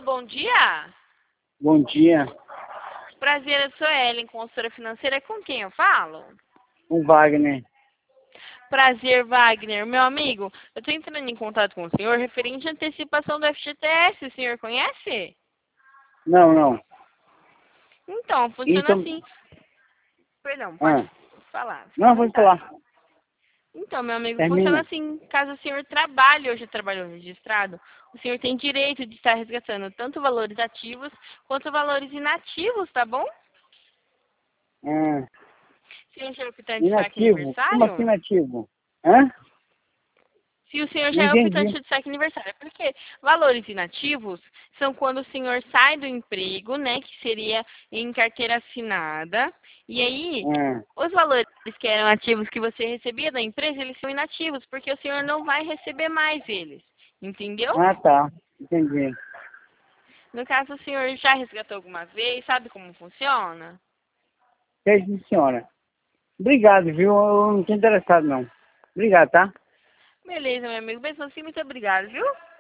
Alô, bom dia. Bom dia, Prazer, eu sou Ellen, consultora financeira. Com quem eu falo? o Wagner. Prazer, Wagner. Meu amigo, eu estou entrando em contato com o senhor referente à antecipação do FGTS. O senhor conhece? Não. Então, funciona Então, assim. Perdão, pode ah, falar. Fica à não, pode vontade. falar. Então, meu amigo, funciona Termina. assim. Caso o senhor trabalhe ou já trabalhou registrado, o senhor tem direito de estar resgatando tanto valores ativos quanto valores inativos, tá bom? Ah, O senhor já é optante de saque inativo? Como assim aniversário? inativo? Hã? Se o senhor Não já é entendi. optante de saque aniversário. Porque valores inativos são quando o senhor sai do emprego, né? Que seria em carteira assinada. E aí, Ah, os valores que eram ativos que você recebia da empresa, eles são inativos, porque o senhor não vai receber mais eles. Entendeu? tá. Entendi. No caso, o senhor já resgatou alguma vez? Sabe como funciona? Beijo, senhora. Obrigado, viu? Eu não tô interessado, não. Obrigado, tá? Beleza, meu amigo. Mesmo assim, muito obrigado, viu?